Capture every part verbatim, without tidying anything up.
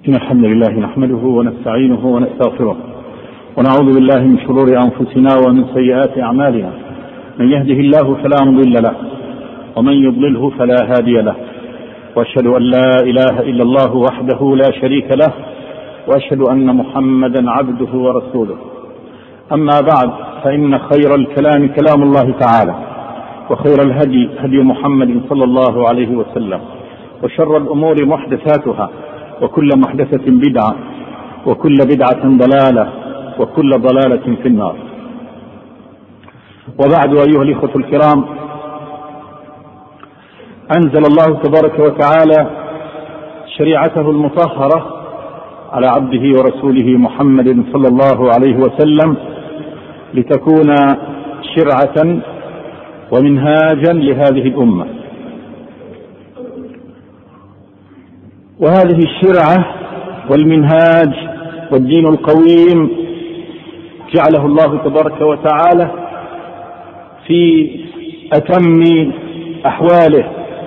إن الحمد لله نحمده ونستعينه ونستغفره ونعوذ بالله من شرور أنفسنا ومن سيئات أعمالنا. من يهده الله فلا مضل له ومن يضلله فلا هادي له، وأشهد أن لا إله إلا الله وحده لا شريك له، وأشهد أن محمدا عبده ورسوله. أما بعد، فإن خير الكلام كلام الله تعالى، وخير الهدي هدي محمد صلى الله عليه وسلم، وشر الأمور محدثاتها، وكل محدثة بدعة، وكل بدعة ضلالة، وكل ضلالة في النار. وبعد، أيها الإخوة الكرام، أنزل الله تبارك وتعالى شريعته المطهرة على عبده ورسوله محمد صلى الله عليه وسلم لتكون شرعة ومنهاجا لهذه الأمة. وهذه الشرعة والمنهاج والدين القويم جعله الله تبارك وتعالى في أتم أحواله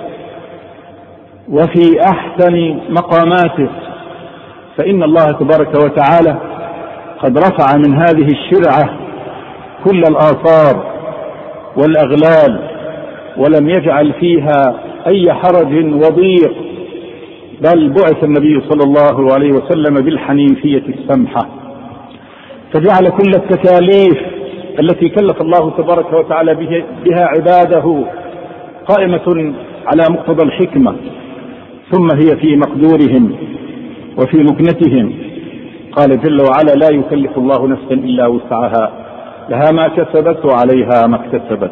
وفي أحسن مقاماته، فإن الله تبارك وتعالى قد رفع من هذه الشرعة كل الآثار والأغلال، ولم يجعل فيها أي حرج وضيق، بل بعث النبي صلى الله عليه وسلم بالحنيفية السمحة، فجعل كل التكاليف التي كلف الله تبارك وتعالى بها عباده قائمة على مقتضى الحكمة، ثم هي في مقدورهم وفي مكنتهم. قال جل وعلا: لا يكلف الله نفسا إلا وسعها، لها ما كسبت وعليها ما اكتسبت.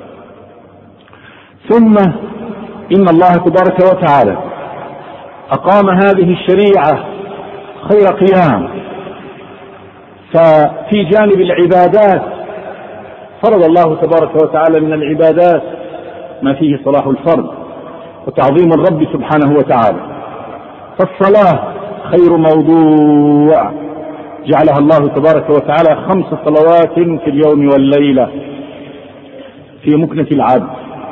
ثم إن الله تبارك وتعالى أقام هذه الشريعة خير قيام، ففي جانب العبادات فرض الله تبارك وتعالى من العبادات ما فيه صلاح الفرد وتعظيم الرب سبحانه وتعالى. فالصلاة خير موضوع جعلها الله تبارك وتعالى خمس صلوات في اليوم والليلة في مكنة العبد،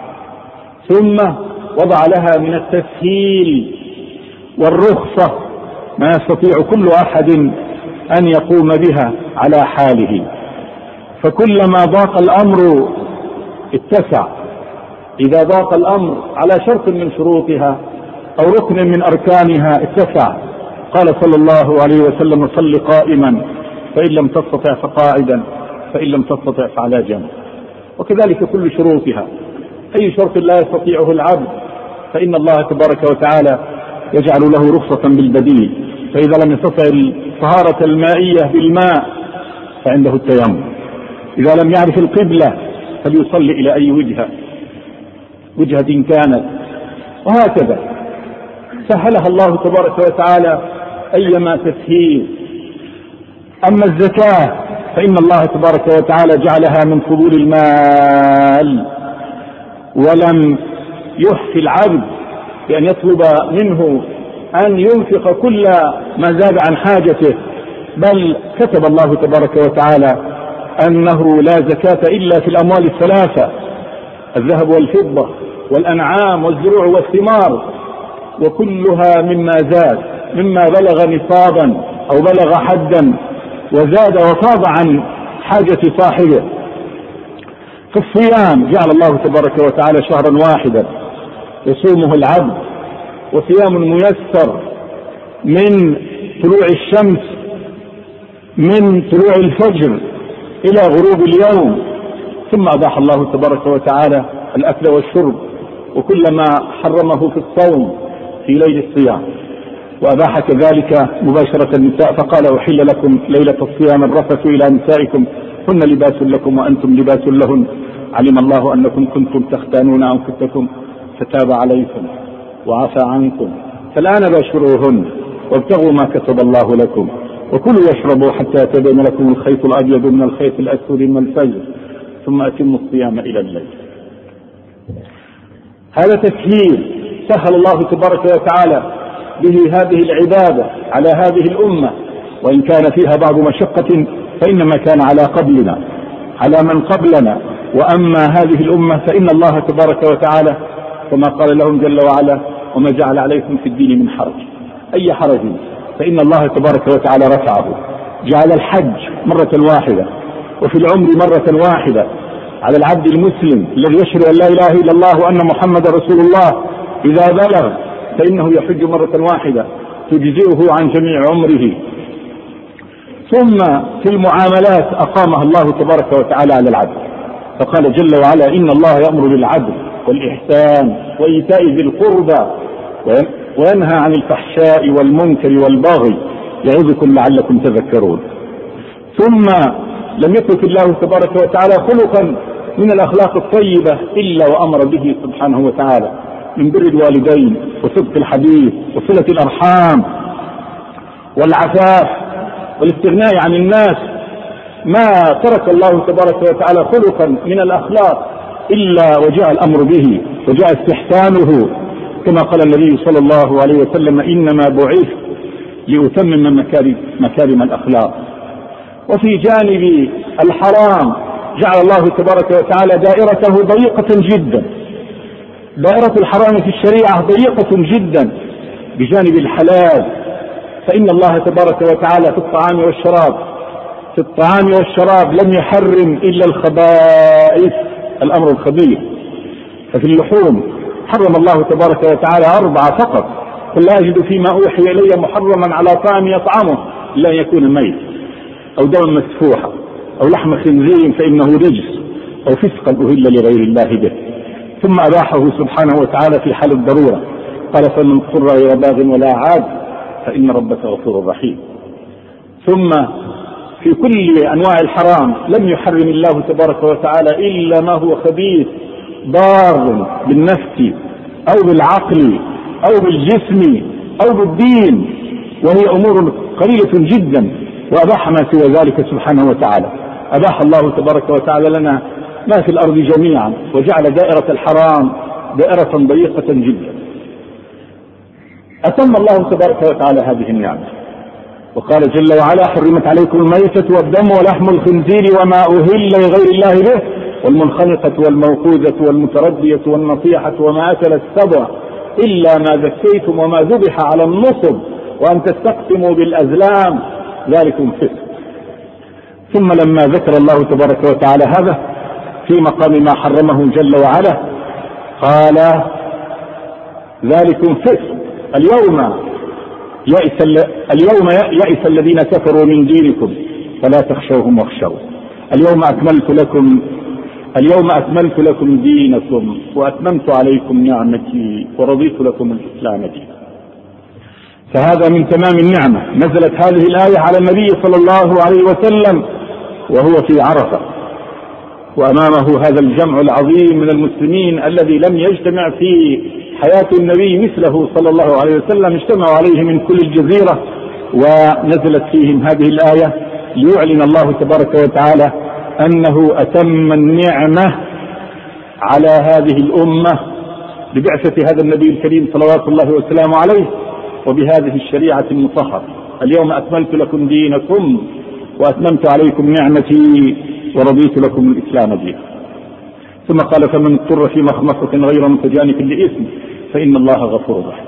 ثم وضع لها من التسهيل والرخصة ما يستطيع كل أحد أن يقوم بها على حاله، فكلما ضاق الأمر اتسع. إذا ضاق الأمر على شرط من شروطها أو ركن من أركانها اتسع. قال صلى الله عليه وسلم: صل قائما، فإن لم تستطع فقاعدا، فإن لم تستطع فعلى جنب. وكذلك كل شروطها، أي شرط لا يستطيعه العبد فإن الله تبارك وتعالى يجعل له رخصة بالبديل. فإذا لم يستطع الطهارة المائية بالماء فعنده التيمم. إذا لم يعرف القبلة فليصلي إلى أي وجهة وجهة كانت، وهكذا سهلها الله تبارك وتعالى أيما تسهيل. أما الزكاة فإن الله تبارك وتعالى جعلها من فضول المال، ولم يحفي العبد بأن يطلب منه أن ينفق كل ما زاد عن حاجته، بل كتب الله تبارك وتعالى أنه لا زكاة إلا في الأموال الثلاثة: الذهب والفضة والأنعام والزروع والثمار، وكلها مما زاد، مما بلغ نصابا أو بلغ حدا وزاد وفاض عن حاجة صاحبه. في الصيام جعل الله تبارك وتعالى شهرا واحدا يصومه العبد، وصيام ميسر من طلوع الشمس من طلوع الفجر إلى غروب اليوم. ثم أباح الله تبارك وتعالى الأكل والشرب وكل ما حرمه في الصوم في ليل الصيام، وأباح كذلك مباشرة النساء، فقال: أحل لكم ليلة الصيام الرفث إلى نسائكم هن لباس لكم وأنتم لباس لهن، علم الله أنكم كنتم تختانون أنفسكم فتاب عليكم وعفى عنكم، فالآن باشروهن وابتغوا ما كتب الله لكم، وكلوا واشربوا حتى يتبين لكم الخيط الأبيض من الخيط الأسود من الفجر، ثم أتموا الصيام إلى الليل. هذا تسهيل سهل الله تبارك وتعالى به هذه العبادة على هذه الأمة، وإن كان فيها بعض مشقة فإنما كان على قبلنا على من قبلنا. وأما هذه الأمة فإن الله تبارك وتعالى كما قال لهم جل وعلا: وما جعل عليكم في الدين من حرج. أي حرج؟ فإن الله تبارك وتعالى رفعه، جعل الحج مرة واحدة وفي العمر مرة واحدة على العبد المسلم الذي يشهد أن لا إله إلا الله وأن محمد رسول الله، إذا بلغ فإنه يحج مرة واحدة تجزئه عن جميع عمره. ثم في المعاملات أقامها الله تبارك وتعالى على العدل، فقال جل وعلا: إن الله يأمر بالعدل والإحسان وإيتاء ذي القربى وينهى عن الفحشاء والمنكر والبغي يعظكم لعلكم تذكرون. ثم لم يترك الله تبارك وتعالى خلقا من الأخلاق الطيبة إلا وأمر به سبحانه وتعالى، من بر الوالدين وصدق الحديث وصلة الأرحام والعفاف والاستغناء عن الناس. ما ترك الله تبارك وتعالى خلقا من الأخلاق إلا وجاء الأمر به وجاء استحسانه، كما قال النبي صلى الله عليه وسلم: إنما بعثت لأتمم مكارم الأخلاق. وفي جانب الحرام جعل الله تبارك وتعالى دائرته ضيقة جدا، دائرة الحرام في الشريعة ضيقة جدا بجانب الحلال، فإن الله تبارك وتعالى في الطعام والشراب في الطعام والشراب لم يحرم إلا الخبائث، الأمر الخبيث. ففي اللحوم حرم الله تبارك وتعالى أربعة فقط: قل لا أجد فيما أوحي إلي محرما على طعام يطعمه إلا أن يكون ميت أو دما مسفوحا أو لحم خنزير فإنه رجس أو فسقا أهل لغير الله به. ثم أباحه سبحانه وتعالى في حال الضرورة، قال: فمن اضطر غير باغ ولا عاد فإن ربك غفور رحيم. ثم في كل أنواع الحرام لم يحرم الله تبارك وتعالى إلا ما هو خبيث ضار بالنفس أو بالعقل أو بالجسم أو بالدين، وهي أمور قليلة جدا، وأباح ما سوى ذلك سبحانه وتعالى. أباح الله تبارك وتعالى لنا ما في الأرض جميعا، وجعل دائرة الحرام دائرة ضيقة جدا. أتم الله تبارك وتعالى هذه النعمة وقال جل وعلا: حرمت عليكم الميتة والدم ولحم الخنزير وما أهل لغير الله به والمنخنقة والموقوذة والمتردية والنطيحة وما أكل السبع إلا ما ذكيتم وما ذبح على النصب وأن تستقسموا بالأزلام ذلكم فسق. ثم لما ذكر الله تبارك وتعالى هذا في مقام ما حرمه جل وعلا قال: ذلكم فسق. اليوم يئس اليوم يئس الذين كفروا من دينكم فلا تخشوهم واخشوا اليوم أكملت لكم اليوم أكملت لكم دينكم وأتممت عليكم نعمتي ورضيت لكم الإسلام دينا. فهذا من تمام النعمة. نزلت هذه الآية على النبي صلى الله عليه وسلم وهو في عرفة، وأمامه هذا الجمع العظيم من المسلمين الذي لم يجتمع في حياة النبي مثله صلى الله عليه وسلم، اجتمعوا عليه من كل الجزيرة، ونزلت فيهم هذه الآية ليعلن الله تبارك وتعالى أنه أتم النعمة على هذه الأمة ببعثة هذا النبي الكريم صلوات الله وسلامه عليه وبهذه الشريعة المطهرة. اليوم أكملت لكم دينكم وأتممت عليكم نعمتي ورضيت لكم الإسلام دينا. ثم قال: فمن اضطر في مخمصة غير متجانف لإثم فإن الله غفور رحيم.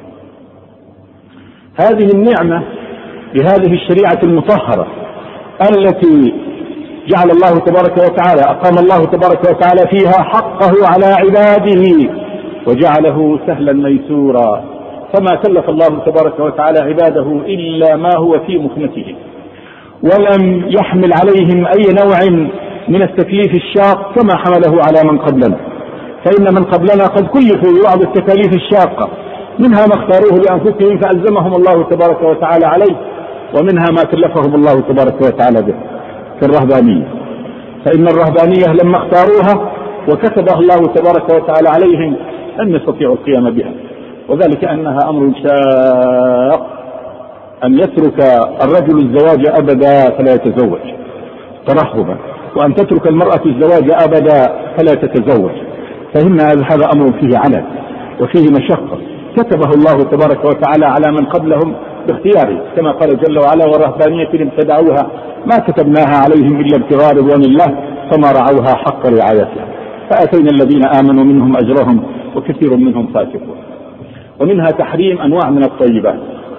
هذه النعمة بهذه الشريعة المطهرة التي جعل الله تبارك وتعالى أقام الله تبارك وتعالى فيها حقه على عباده وجعله سهلا ميسورا، فما كلف الله تبارك وتعالى عباده إلا ما هو في مكنته، ولم يحمل عليهم أي نوع من التكليف الشاق كما حمله على من قبلنا. فإن من قبلنا قد كلفوا ببعض التكاليف الشاقة، منها ما اختاروه لأنفسهم فألزمهم الله تبارك وتعالى عليه، ومنها ما كلفهم الله تبارك وتعالى به كالرهبانية. فإن الرهبانية لما اختاروها وكتبها الله تبارك وتعالى عليهم لم يستطيعوا القيام بها، وذلك أنها أمر شاق، أن يترك الرجل الزواج أبدا فلا يتزوج ترهبا، وأن تترك المرأة الزواج أبدا فلا تتزوج، فإن هذا أمر فيه علل وفيه مشقة كتبه الله تبارك وتعالى على من قبلهم باختياره، كما قال جل وعلا: ورهبانية ابتدعوها ما كتبناها عليهم إلا ابتغاء رضوان الله فما رعوها حق رعايتها فآتينا الذين آمنوا منهم أجرهم وكثير منهم فاسقون. ومنها تحريم أنواع من الطيبات،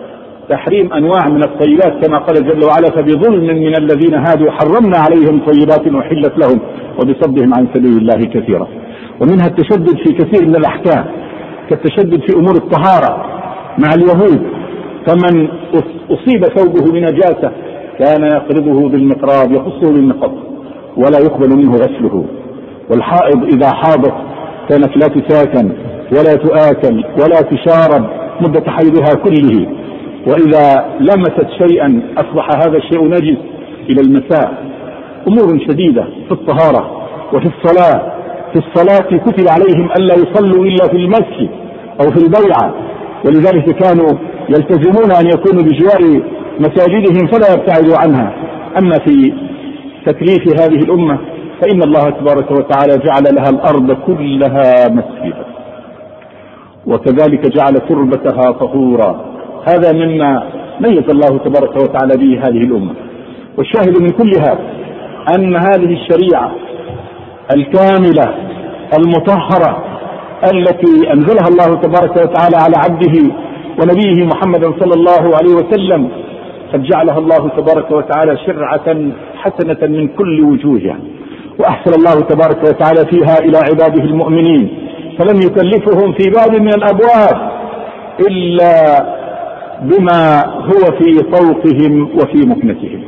تحريم أنواع من الطيبات كما قال جل وعلا فبظلم من الذين هادوا حرمنا عليهم طيبات أحلت لهم وبصدهم عن سبيل الله كثيرا. ومنها التشدد في كثير من الأحكام كالتشدد في أمور الطهارة مع اليهود، فمن أصيب ثوبه بنجاسة كان يقرضه بالمقراض يقصه بالمقص ولا يقبل منه غسله. والحائض إذا حاضت كانت لا تساكن ولا تؤكل ولا تشارب مدة حيضها كله، وإذا لمست شيئا أصبح هذا الشيء نجس إلى المساء. أمور شديدة في الطهارة وفي الصلاة. في الصلاة كتب عليهم ألا يصلوا إلا في المسجد أو في البيعة، ولذلك كانوا يلتزمون أن يكونوا بجوار مساجدهم فلا يبتعدوا عنها. أما في تكليف هذه الأمة فإن الله تبارك وتعالى جعل لها الأرض كلها مسجدا، وكذلك جعل تربتها طهورا. هذا مما ميز الله تبارك وتعالى به هذه الأمة. والشاهد من كل هذا أن هذه الشريعة الكاملة المطهرة التي أنزلها الله تبارك وتعالى على عبده ونبيه محمد صلى الله عليه وسلم قد جعلها الله تبارك وتعالى شرعة حسنة من كل وجوهها، وأحسن الله تبارك وتعالى فيها إلى عباده المؤمنين، فلم يكلفهم في باب من الأبواب إلا بما هو في طوقهم وفي مكنتهم.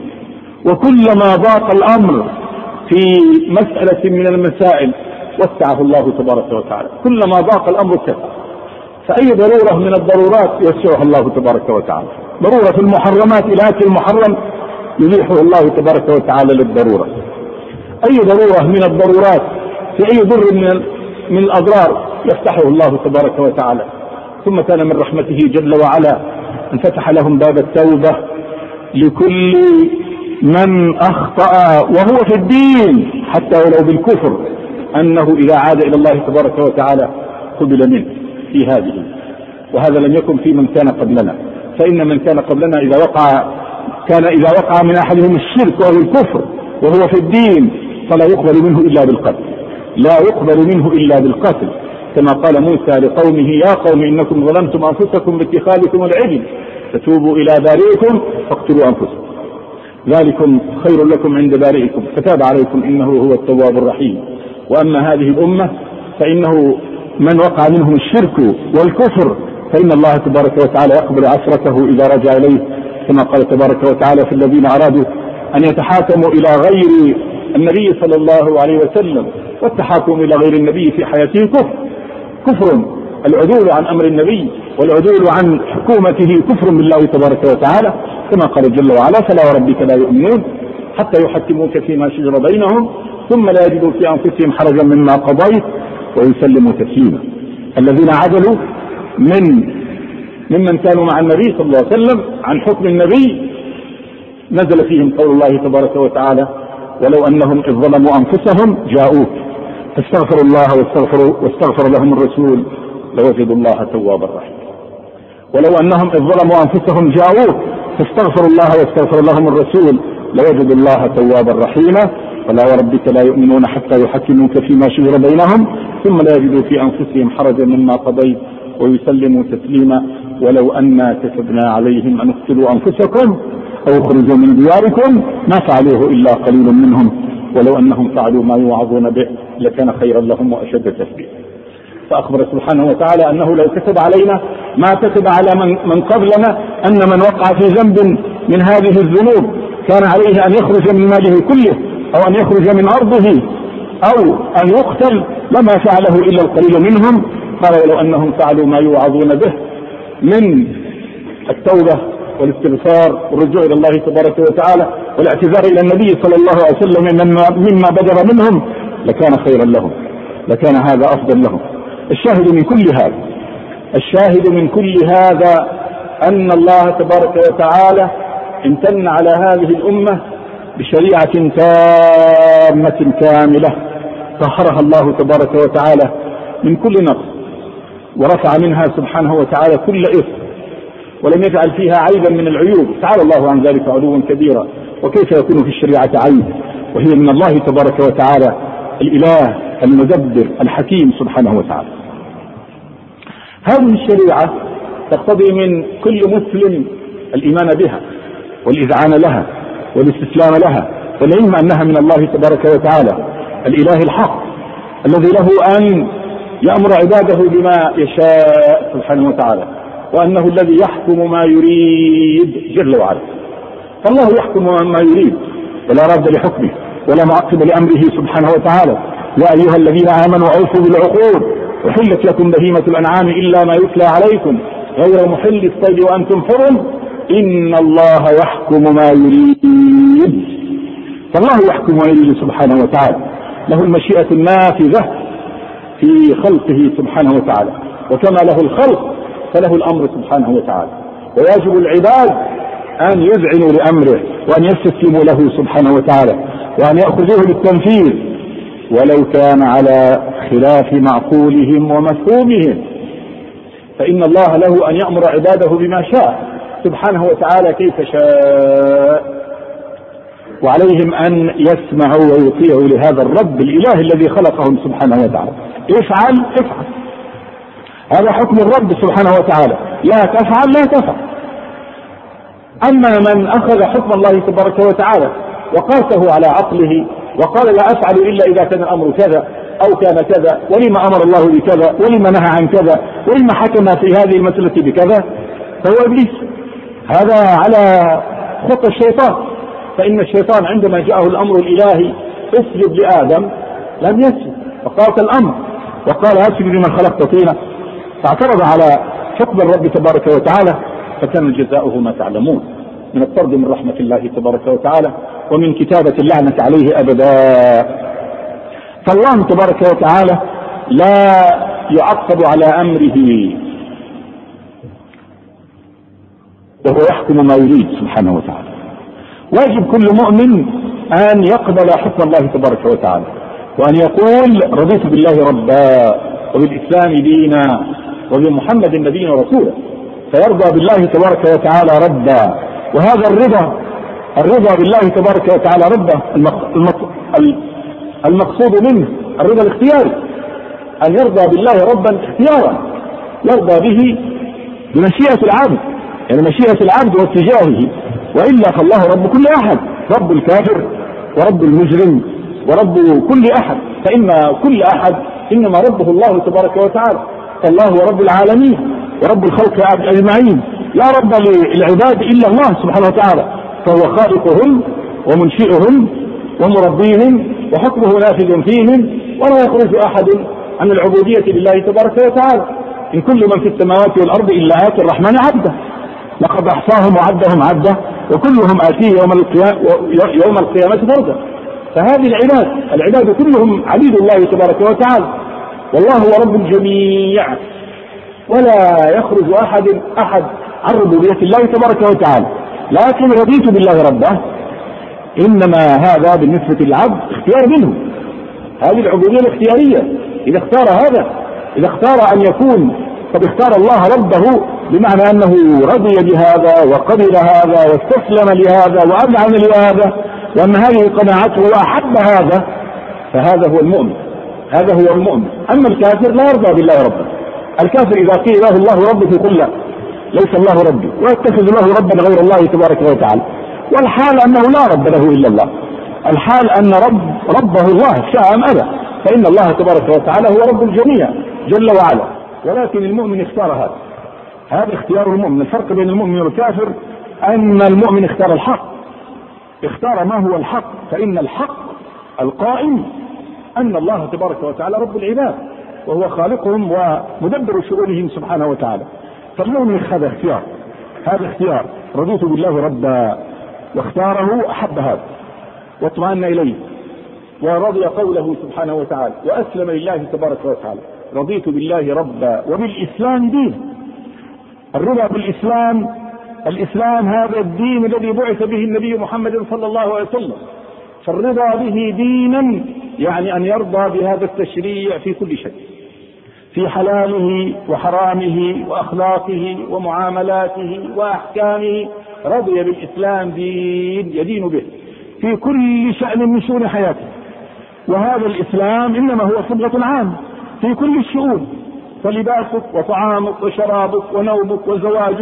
وكلما ضاق الأمر في مسألة من المسائل وسعه الله تبارك وتعالى، كلما ضاق الأمر كثر. فأي ضرورة من الضرورات يوسعها الله تبارك وتعالى. ضرورة المحرمات إلى أكل المحرم يبيحه الله تبارك وتعالى للضرورة. أي ضرورة من الضرورات في أي ضر من من الأضرار يفتحه الله تبارك وتعالى. ثم كان من رحمته جل وعلا أن فتح لهم باب التوبة لكل من أخطأ وهو في الدين حتى ولو بالكفر، أنه إذا عاد إلى الله تبارك وتعالى قبل منه في هذه. وهذا لم يكن في من كان قبلنا، فإن من كان قبلنا إذا وقع كان إذا وقع من أحدهم الشرك أو الكفر وهو في الدين فلا يقبل منه إلا بالقتل، لا يقبل منه إلا بالقتل، كما قال موسى لقومه يا قوم إنكم ظلمتم أنفسكم باتخاذكم العجل فتوبوا إلى بارئكم فاقتلوا أنفسكم ذلكم خير لكم عند بارئكم فتاب عليكم إنه هو التواب الرحيم. وأما هذه الأمة فإنه من وقع منهم الشرك والكفر فإن الله تبارك وتعالى يقبل عسرته إذا رجع إليه، كما قال تبارك وتعالى في الذين أرادوا أن يتحاكموا إلى غير النبي صلى الله عليه وسلم. والتحاكم إلى غير النبي في حياته كفر كفر العدول عن أمر النبي والعدول عن حكومته كفر بالله تبارك وتعالى، كما قال جل وعلا فلا وربك لا يؤمنون حتى يحكموك فيما شجر بينهم ثم لا يجدوا في أنفسهم حرجا مما قضيت ويسلموا تسليما. الذين عدلوا من ممن كانوا مع النبي صلى الله عليه وسلم عن حكم النبي نزل فيهم قول الله تبارك وتعالى ولو أنهم إذ ظلموا أنفسهم جاءوك فاستغفروا الله واستغفروا واستغفر لهم الرسول لوجدوا الله توابا رحيما. ولو أنهم إذ ظلموا أنفسهم جاءوك فاستغفروا الله واستغفر لهم الرسول لوجدوا الله توابا رحيما. فلا وربك لا يؤمنون حتى يحكموك فيما شجر بينهم ثم لا يجدوا في أنفسهم حرجا مما قضيت ويسلموا تسليما. ولو أنا كتبنا عليهم أن اقتلوا أنفسكم أو اخرجوا من دياركم ما فعلوه إلا قليل منهم ولو أنهم فعلوا ما يوعظون به لكان خيرا لهم وأشد تثبيتا. فأخبر سبحانه وتعالى أنه لو كتب علينا ما كتب على من, من قبلنا أن من وقع في ذنب من هذه الذنوب كان عليه أن يخرج من ماله كله أو أن يخرج من أرضه أو أن يقتل لما فعله إلا القليل منهم. قال ولو أنهم فعلوا ما يوعظون به من التوبة والاستغفار والرجوع إلى الله تبارك وتعالى والاعتذار إلى النبي صلى الله عليه وسلم مما بدر منهم لكان خيرا لهم، لكان هذا أفضل لهم. الشاهد من كل هذا الشاهد من كل هذا أن الله تبارك وتعالى امتن على هذه الأمة بشريعة تامة كاملة طهرها الله تبارك وتعالى من كل نقص ورفع منها سبحانه وتعالى كل إثم ولم يجعل فيها عيبا من العيوب. تعالى الله عن ذلك علوا كبيرا. وكيف يكون في الشريعة عيب وهي من الله تبارك وتعالى الإله المدبر الحكيم سبحانه وتعالى. هذه الشريعة تقتضي من كل مسلم الإيمان بها والإذعان لها والاستسلام لها والعلم أنها من الله تبارك وتعالى الإله الحق الذي له أن يأمر عباده بما يشاء سبحانه وتعالى، وأنه الذي يحكم ما يريد جل وعلا. فالله يحكم ما يريد ولا راد لحكمه ولا معقب لأمره سبحانه وتعالى. يا أيها الذين آمنوا أوفوا بالعقود أحلت لكم بهيمة الأنعام إلا ما يتلى عليكم غير محل الصيد وأنتم حرم إن الله يحكم ما يريد. فالله يحكم ما يريد سبحانه وتعالى، له المشيئة النافذة في خلقه سبحانه وتعالى، وكما له الخلق فله الأمر سبحانه وتعالى، ويجب العباد أن يذعنوا لأمره وأن يستسلموا له سبحانه وتعالى وأن يأخذوه للتنفيذ ولو كان على خلاف معقولهم ومفهومهم، فإن الله له أن يأمر عباده بما شاء سبحانه وتعالى كيف شاء، وعليهم أن يسمعوا ويطيعوا لهذا الرب الإله الذي خلقهم سبحانه وتعالى. افعل افعل، هذا حكم الرب سبحانه وتعالى، لا تفعل لا تفعل. أما من أخذ حكم الله تبارك وتعالى وقاسه على عقله وقال لا أفعل إلا إذا كان الأمر كذا أو كان كذا، ولما أمر الله بكذا ولما نهى عن كذا ولما حكم في هذه المسألة بكذا، فهو إبليس. هذا على خطى الشيطان، فإن الشيطان عندما جاءه الأمر الإلهي اسجد لآدم لم يسجد فقاس الأمر وقال أسجد لمن خلقت طينا، فاعترض على حكم الرب تبارك وتعالى، فكان جزاؤه ما تعلمون من الطرد من رحمة الله تبارك وتعالى ومن كتابة اللعنة عليه أبدا. فالله تبارك وتعالى لا يعقب على أمره وهو يحكم ما يريد سبحانه وتعالى. واجب كل مؤمن أن يقبل حكم الله تبارك وتعالى وأن يقول رضيت بالله ربا وبالإسلام دينا وبمحمد نبينا ورسولا، فيرضى بالله تبارك وتعالى ربا. وهذا الرضا الرضا بالله تبارك وتعالى ربا المقصود منه الرضا الاختياري، أن يرضى بالله ربا اختيارا يرضى به بمشيئة العبد، يعني مشيئة العبد واتجاهه، وإلا فالله رب كل أحد، رب الكافر ورب المجرم ورب كل أحد، فإن كل أحد إنما ربه الله تبارك وتعالى. فالله هو رب العالمين ورب الخلق أجمعين، لا رب للعباد إلا الله سبحانه وتعالى، فهو خالقهم ومنشئهم ومربيهم وحكمه نافذ فيهم، ولا يخرج أحد عن العبودية لله تبارك وتعالى. إن كل من في السماوات والأرض إلا آتي الرحمن عبدا، لقد أحصاهم وعدهم عدا وكلهم آتيه يوم القيامة يوم القيامة فردا. فهذه العباد العباد كلهم عبيد الله تبارك وتعالى، والله هو رب الجميع، ولا يخرج أحد أحد عن ربوبية الله تبارك وتعالى. لكن رضيت بالله ربه، إنما هذا بالنسبة للعبد اختيار منه، هذه العبودية الاختيارية. إذا اختار هذا، إذا اختار أن يكون قد اختار الله ربه بمعنى أنه رضي بهذا وقبل هذا واستسلم لهذا وأذعن لهذا، وأن هذه قناعته وأحب هذا، فهذا هو المؤمن، هذا هو المؤمن. أما الكافر لا يرضى بالله ربه. الكافر إذا قيل له الله ربي فيقول لا، ليس الله ربي، ويتخذ له ربا غير الله تبارك وتعالى، والحال أنه لا رب له إلا الله، الحال أن رب ربه الله شاء أم أبى، فإن الله تبارك وتعالى هو رب الجميع جل وعلا. ولكن المؤمن اختار هذا، هذا اختيار المؤمن. الفرق بين المؤمن والكافر أن المؤمن اختار الحق، اختار ما هو الحق، فإن الحق القائم أن الله تبارك وتعالى رب العباد وهو خالقهم ومدبر شؤونهم سبحانه وتعالى. فالمؤمن هذا اختيار، هذا اختيار رضيت بالله ربا، واختاره أحب هذا واطمأن إليه ورضي قوله سبحانه وتعالى وأسلم لله تبارك وتعالى. رضيت بالله ربا وبالإسلام دين. الرضا بالإسلام، الإسلام هذا الدين الذي بعث به النبي محمد صلى الله عليه وسلم، فالرضا به دينا يعني أن يرضى بهذا التشريع في كل شيء، في حلاله وحرامه وأخلاقه ومعاملاته وأحكامه، رضي بالإسلام دين يدين به في كل شأن من شؤون حياته. وهذا الإسلام إنما هو صبغة عامة في كل الشؤون، فلباسك وطعامك وشرابك ونومك وزواجك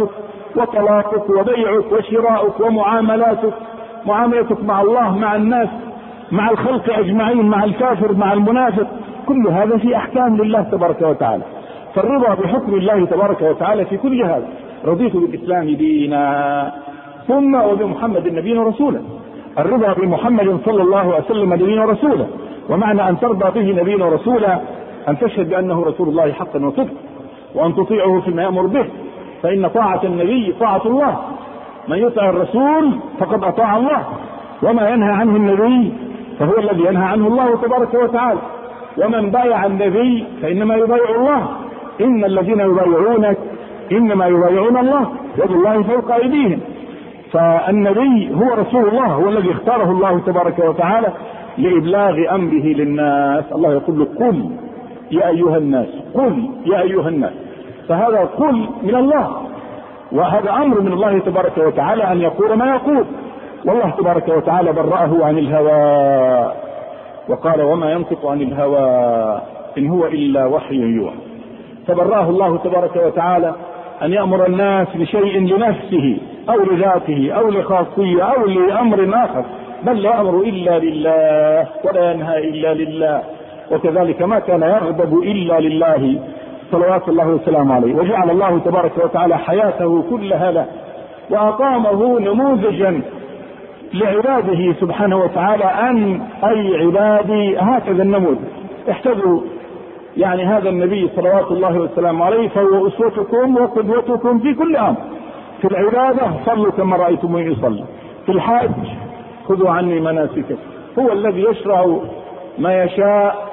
وطلاقك وبيعك وشراؤك ومعاملاتك، معاملتك مع الله، مع الناس، مع الخلق أجمعين، مع الكافر، مع المنافق، كل هذا في أحكام لله تبارك وتعالى. فالرضا بحكم الله تبارك وتعالى في كل هذا. رضيت بالإسلام دينا ثم وبمحمد نبينا ورسولا. الرضا بمحمد صلى الله عليه وسلم نبينا ورسولا، ومعنى أن ترضى به نبينا ورسولا أن تشهد بأنه رسول الله حقا وصدقا، وأن تطيعه فيما يأمر به، فإن طاعة النبي طاعة الله، من يطع الرسول فقد أطاع الله، وما ينهى عنه النبي فهو الذي ينهى عنه الله تبارك وتعالى، ومن بايع النبي فإنما يبايع الله، إن الذين يبايعونك إنما يبايعون الله يد الله فوق أيديهم. فالنبي هو رسول الله، هو الذي اختاره الله تبارك وتعالى لإبلاغ أمره للناس. الله يقول له قل يا أيها الناس، قل يا أيها الناس، فهذا قل من الله، وهذا أمر من الله تبارك وتعالى أن يقول ما يقول. والله تبارك وتعالى برأه عن الهوى وقال وما ينطق عن الهوى إن هو إلا وحي يوحى. فبرأه الله تبارك وتعالى أن يأمر الناس بشيء لنفسه أو لذاته أو لخاصية أو لأمر آخر، بل لا يأمر إلا لله ولا ينهى إلا لله، وكذلك ما كان يغضب إلا لله صلوات الله وسلامه عليه. وجعل الله تبارك وتعالى حياته كلها له، وأقامه نموذجا لعباده سبحانه وتعالى، أن أي عبادي هكذا النموذج احتذوا يعني هذا النبي صلوات الله وسلامه عليه، فهو أسوتكم وقدوتكم في كل أمر. في العبادة صلوا كما رأيتموني يصلي، في الحج خذوا عني مناسككم. هو الذي يشرع ما يشاء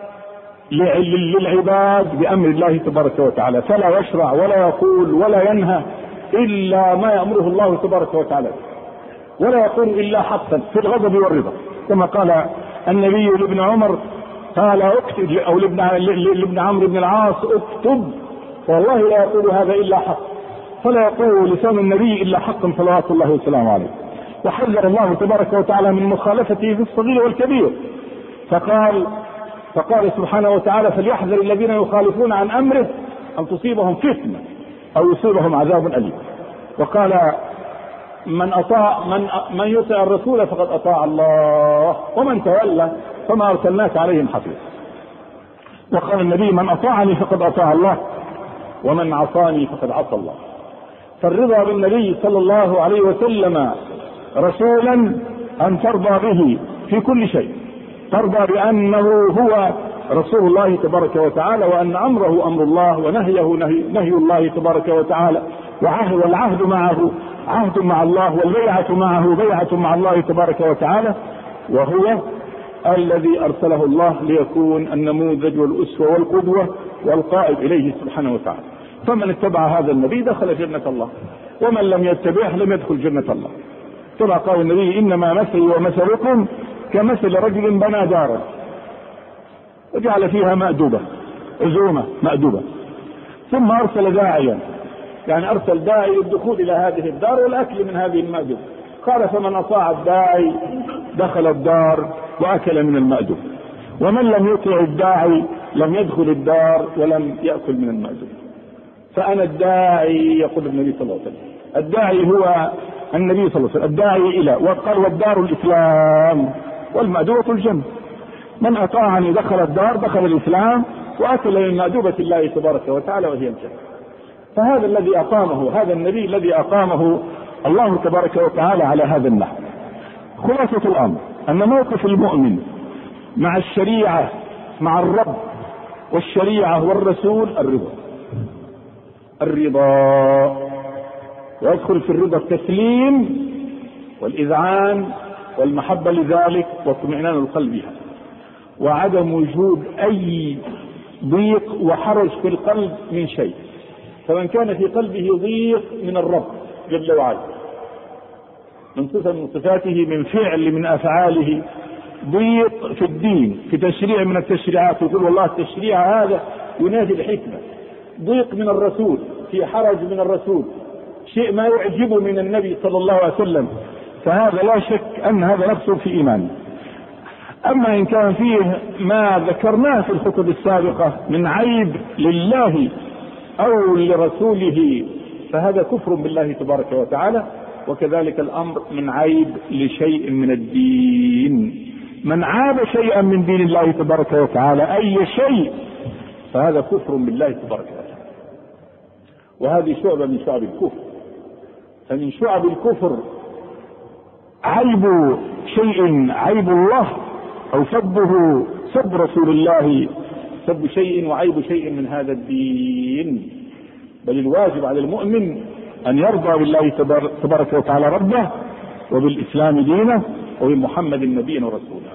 للعباد بأمر الله تبارك وتعالى، فلا يشرع ولا يقول ولا ينهى إلا ما يأمره الله تبارك وتعالى، ولا يقول إلا حقا في الغضب والرضا، كما قال النبي لابن عمر قال اكتب، أو لابن عمرو بن العاص اكتب، والله لا يقول هذا إلا حق، فلا يقول لسان النبي إلا حقا صلوات الله وسلامه عليه. وحذر الله تبارك وتعالى من مخالفته في الصغير والكبير، فقال فقال سبحانه وتعالى فليحذر الذين يخالفون عن أمره أن تصيبهم فتنة أو يصيبهم عذاب أليم. وقال من أطاع من من يطع الرسول فقد أطاع الله، ومن تولى فما أرسلناك عليهم حفيظا. وقال النبي من أطاعني فقد أطاع الله، ومن عصاني فقد عصى الله. فالرضا بالنبي صلى الله عليه وسلم رسولا أن ترضى به في كل شيء، ترضى بأنه هو رسول الله تبارك وتعالى، وأن أمره أمر الله ونهيه نهي, نهي الله تبارك وتعالى، وعهد والعهد معه عهد مع الله، والبيعة معه بيعة مع الله تبارك وتعالى، وهو الذي أرسله الله ليكون النموذج والأسوة والقدوة والقائد إليه سبحانه وتعالى. فمن اتبع هذا النبي دخل جنة الله، ومن لم يتبعه لم يدخل جنة الله. كما قال النبي إنما مثلي ومثلكم كمثل رجل بنى دارا وجعل فيها مأدوبة عزومة مأدوبة، ثم أرسل داعيا، يعني أرسل داعي للدخول إلى هذه الدار والأكل من هذه المأدوبة. قال فمن أطاع الداعي دخل الدار وأكل من المأدوبة، ومن لم يطع الداعي لم يدخل الدار ولم يأكل من المأدوبة. فأنا الداعي، يقول النبي صلى الله عليه وسلم، الداعي هو النبي صلى الله عليه وسلم، الداعي إلى، وقال والدار الإسلام والمأدوبة الجنة. من أطاعني دخل الدار، دخل الإسلام وأكل من مأدوبة الله تبارك وتعالى وهي الجنة. فهذا الذي أقامه، هذا النبي الذي أقامه الله تبارك وتعالى على هذا النحو. خلاصة الأمر أن موقف المؤمن مع الشريعة، مع الرب والشريعة والرسول الرضا، الرضا، ويدخل في الرضا التسليم والإذعان والمحبة لذلك واطمئنان القلب بها، وعدم وجود أي ضيق وحرج في القلب من شيء. فمن كان في قلبه ضيق من الرب جل وعلا، من صفة من صفاته، من فعل من أفعاله، ضيق في الدين، في تشريع من التشريعات، يقول والله التشريع هذا ينادي الحكمة، ضيق من الرسول، في حرج من الرسول، شيء ما يعجبه من النبي صلى الله عليه وسلم، فهذا لا شك أن هذا نقص في إيمانه. أما إن كان فيه ما ذكرناه في الخطب السابقة من عيب لله أو لرسوله فهذا كفر بالله تبارك وتعالى. وكذلك الأمر من عيب لشيء من الدين. من عاب شيئا من دين الله تبارك وتعالى أي شيء فهذا كفر بالله تبارك وتعالى. وهذه شعبة من شعب الكفر. فمن شعب الكفر عيب شيء عيب الله، أو سبه سب رسول الله سب شيء وعيب شيء من هذا الدين. بل الواجب على المؤمن أن يرضى بالله تبارك وتعالى ربه، وبالإسلام دينه، وبمحمد نبيا ورسوله.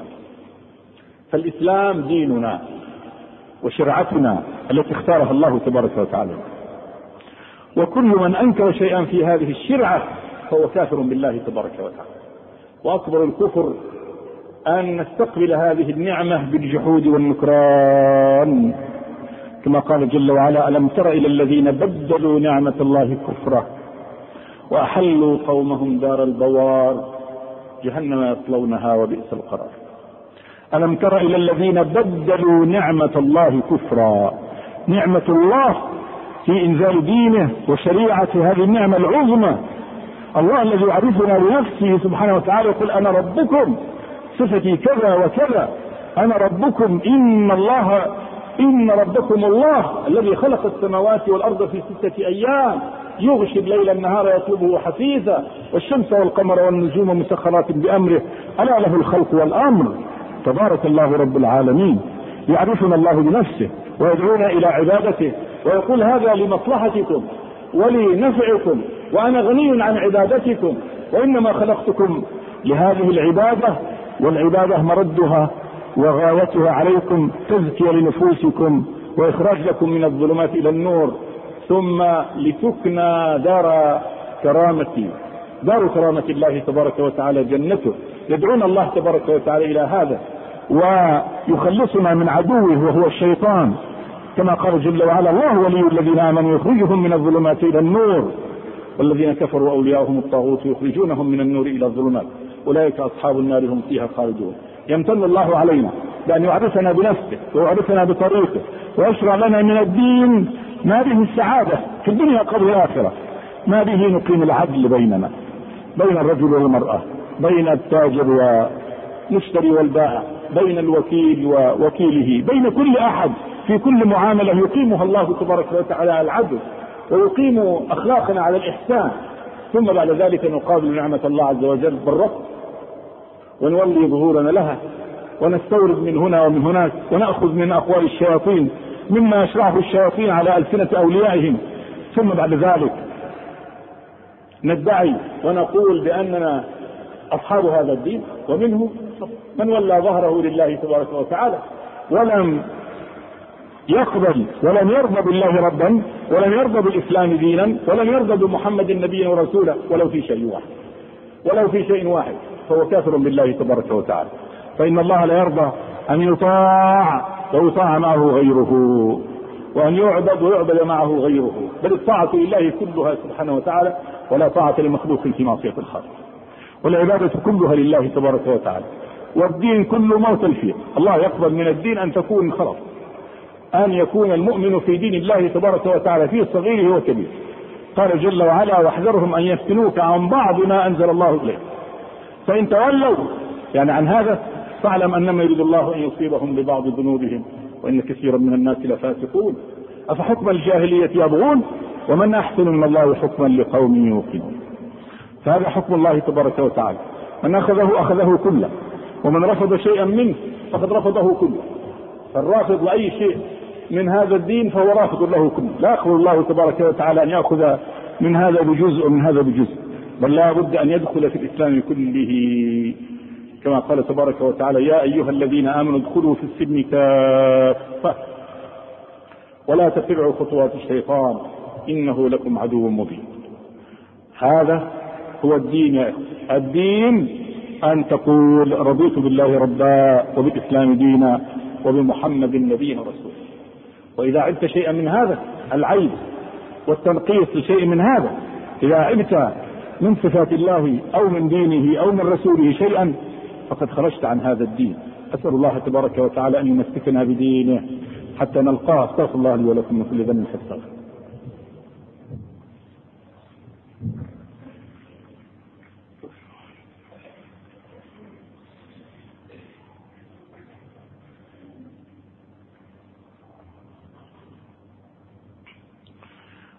فالإسلام ديننا وشرعتنا التي اختارها الله تبارك وتعالى. وكل من أنكر شيئا في هذه الشرعة فهو كافر بالله تبارك وتعالى. وأكبر الكفر أن نستقبل هذه النعمة بالجحود والنكران، كما قال جل وعلا: ألم تر إلى الذين بدلوا نعمة الله كفرا وأحلوا قومهم دار البوار جهنم يصلونها وبئس القرار. ألم تر إلى الذين بدلوا نعمة الله كفرا. نعمة الله في إنزال دينه وشريعة هذه النعمة العظمى. الله الذي يعرفنا بنفسه سبحانه وتعالى يقول: أنا ربكم، صفتي كذا وكذا، أنا ربكم، إن الله إن ربكم الله الذي خلق السماوات والأرض في ستة أيام يغشي الليل النهار يطلبه حثيثا والشمس والقمر والنجوم مسخرات بأمره ألا له الخلق والأمر تبارك الله رب العالمين. يعرفنا الله بنفسه ويدعونا إلى عبادته ويقول: هذا لمصلحتكم ولنفعكم وأنا غني عن عبادتكم، وإنما خلقتكم لهذه العبادة، والعبادة مردها وغايتها عليكم تزكية لنفوسكم وإخراج لكم من الظلمات إلى النور، ثم لتكنى دار كرامتي دار كرامة الله تبارك وتعالى جنته. يدعون الله تبارك وتعالى إلى هذا ويخلصنا من عدوه وهو الشيطان، كما قال جل وعلا: الله ولي الذين آمنوا يخرجهم من الظلمات إلى النور والذين كفروا أولياؤهم الطاغوت يخرجونهم من النور إلى الظلمات أولئك أصحاب النار هم فيها خالدون. يمتن الله علينا بأن يعرفنا بنفسه ويعرفنا بطريقه ويشرع لنا من الدين ما به السعادة في الدنيا قبل الآخرة، ما به نقيم العدل بيننا، بين الرجل والمرأة، بين التاجر والمشتري والبائع، بين الوكيل ووكيله، بين كل أحد في كل معاملة يقيمها الله تبارك وتعالى على العدل ويقيم أخلاقنا على الإحسان. ثم بعد ذلك نقابل نعمة الله عز وجل بالرفض ونولي ظهورنا لها ونستورد من هنا ومن هناك ونأخذ من أقوال الشياطين مما يشرعه الشياطين على ألسنة أوليائهم. ثم بعد ذلك ندعي ونقول بأننا أصحاب هذا الدين، ومنه من ولى ظهره لله تبارك وتعالى ولم يقبل ولم يرضى بالله ربا ولم يرضى بالإسلام دينا ولم يرضى بمحمد نبيا ورسولا ولو في شيء واحد ولو في شيء واحد فهو كافر بالله تبارك وتعالى. فإن الله لا يرضى أن يطاع ويطاع معه غيره، وأن يعبد ويعبد معه غيره، بل الطاعة لله كلها سبحانه وتعالى، ولا طاعة لمخلوق في معصية الخالق. والعبادة كلها لله تبارك وتعالى، والدين كله موت الفيه. الله يقبل من الدين أن تكون خلاص أن يكون المؤمن في دين الله تبارك وتعالى في صغيره وكبيره. قال جل وعلا: واحذرهم أن يفتنوك عن بعض ما أنزل الله إليك فإن تولوا يعني عن هذا فاعلم أنما يريد الله أن يصيبهم ببعض ذنوبهم وإن كثيرا من الناس لفاسقون أفحكم الجاهلية يبغون ومن أحسن من الله حكما لقوم يوقنون. فهذا حكم الله تبارك وتعالى، من أخذه أخذه كله، ومن رفض شيئا منه فقد رفضه كله. فالرافض لأي شيء من هذا الدين فهو رافض له كله. لا يقبل الله تبارك وتعالى أن يأخذ من هذا بجزء ومن هذا بجزء، بل لا بد أن يدخل في الإسلام كله، كما قال تبارك وتعالى: يا أيها الذين آمنوا ادخلوا في السلم كافة ولا تتبعوا خطوات الشيطان إنه لكم عدو مبين. هذا هو الدين. الدين أن تقول: رضيت بالله ربا وبالإسلام دينا وبمحمد نبيا ورسولا. وإذا عبت شيئا من هذا العيب والتنقيص لشيء من هذا، إذا عبت من صفات الله أو من دينه أو من رسوله شيئا فقد خرجت عن هذا الدين. أسأل الله تبارك وتعالى أن يمسكنا بدينه حتى نلقاه. استغفر الله لي ولكم من كل ذنب فاستغفر.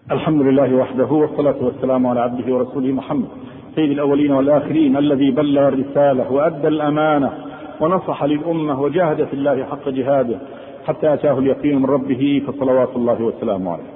الحمد لله وحده، والصلاة والسلام على عبده ورسوله محمد سيد الأولين والآخرين، الذي بلغ الرسالة وأدى الأمانة ونصح للأمة وجاهد في الله حق جهاده حتى أتاه اليقين من ربه، فصلوات الله وسلامه عليه.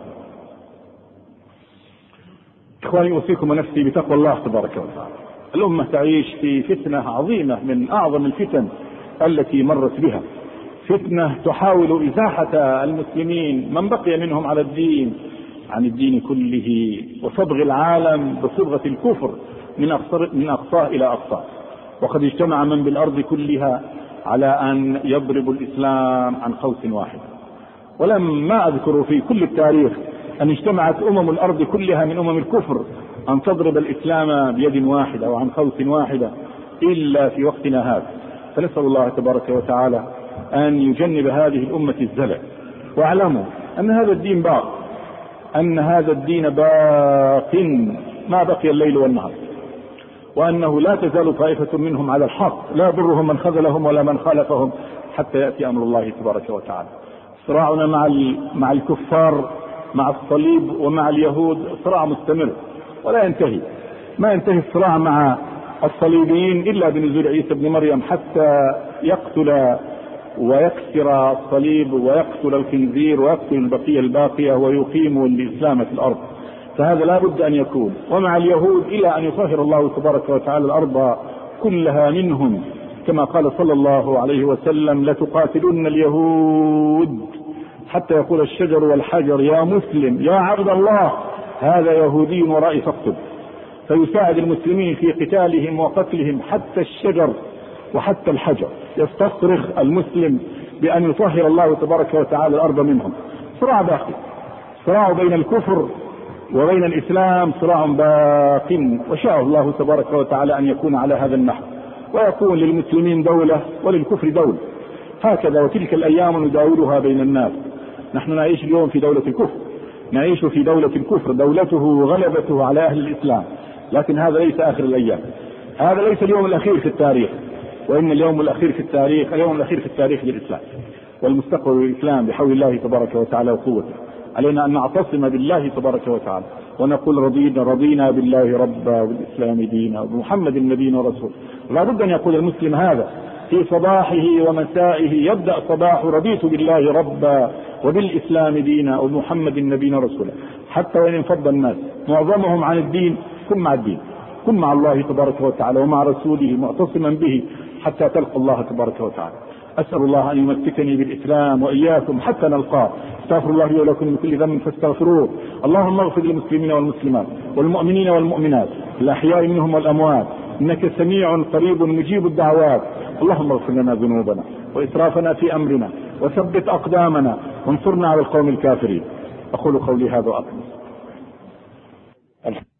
إخواني، أوصيكم ونفسي بتقوى الله تبارك وتعالى. الأمة تعيش في فتنة عظيمة من أعظم الفتن التي مرت بها، فتنة تحاول إزاحة المسلمين من بقي منهم على الدين عن الدين كله، وصبغ العالم بصبغة الكفر من من أقصاه إلى أقصاه. وقد اجتمع من بالأرض كلها على أن يضربوا الإسلام عن قوس واحد، ولم ما أذكر في كل التاريخ أن اجتمعت أمم الأرض كلها من أمم الكفر أن تضرب الإسلام بيد واحدة وعن قوس واحدة إلا في وقتنا هذا. فنسأل الله تبارك وتعالى أن يجنب هذه الأمة الزلل، واعلموا أن هذا الدين باق، أن هذا الدين باق ما بقي الليل والنهار، وأنه لا تزال طائفة منهم على الحق لا يضرهم من خذلهم ولا من خالفهم حتى يأتي أمر الله تبارك وتعالى. صراعنا مع مع الكفار مع الصليب ومع اليهود صراع مستمر ولا ينتهي. ما ينتهي الصراع مع الصليبيين إلا بنزول عيسى بن مريم حتى يقتل ويكسر الصليب ويقتل الخنزير ويقتل البقية الباقية ويقيم الإسلام في الأرض. فهذا لا بد أن يكون. ومع اليهود إلى أن يطهر الله تبارك وتعالى الأرض كلها منهم، كما قال صلى الله عليه وسلم: لتقاتلن اليهود حتى يقول الشجر والحجر يا مسلم يا عبد الله هذا يهودي ورائي فاقتل. فيساعد المسلمين في قتالهم وقتلهم حتى الشجر وحتى الحجر. يستصرخ المسلم بأن يطهر الله تبارك وتعالى الأرض منهم. صراع باقي، صراع بين الكفر وبين الإسلام صراع باق، وشاء الله تبارك وتعالى أن يكون على هذا النحو، ويكون للمسلمين دولة وللكفر دولة، هكذا. وتلك الأيام نداولها بين الناس. نحن نعيش اليوم في دولة الكفر، نعيش في دولة الكفر، دولته وغلبته على أهل الإسلام، لكن هذا ليس آخر الأيام، هذا ليس اليوم الأخير في التاريخ، وإن اليوم الأخير في التاريخ اليوم الأخير في التاريخ للإسلام والمستقبل الإسلام بحول الله تبارك وتعالى وقوته. علينا أن نعتصم بالله تبارك وتعالى ونقول رضينا رضينا بالله ربا وبالإسلام دينا وبمحمد نبينا ورسوله. لا بد أن يقول المسلم هذا في صباحه ومسائه، يبدأ صباح رضيت بالله ربا وبالإسلام دينا وبمحمد نبينا ورسوله. حتى وإن انفض الناس معظمهم عن الدين، كن مع الدين، كن مع الله تبارك وتعالى ومع رسوله معتصما به حتى تلقى الله تبارك وتعالى. أسأل الله أن يمسكني بالإسلام وإياكم حتى نلقاه. استغفر الله لي ولكم من كل ذنب فاستغفروه. اللهم اغفر للمسلمين والمسلمات والمؤمنين والمؤمنات الأحياء منهم والأموات، إنك سميع قريب مجيب الدعوات. اللهم اغفر لنا ذنوبنا وإسرافنا في أمرنا وثبت أقدامنا وانصرنا على القوم الكافرين. أقول قولي هذا وأقول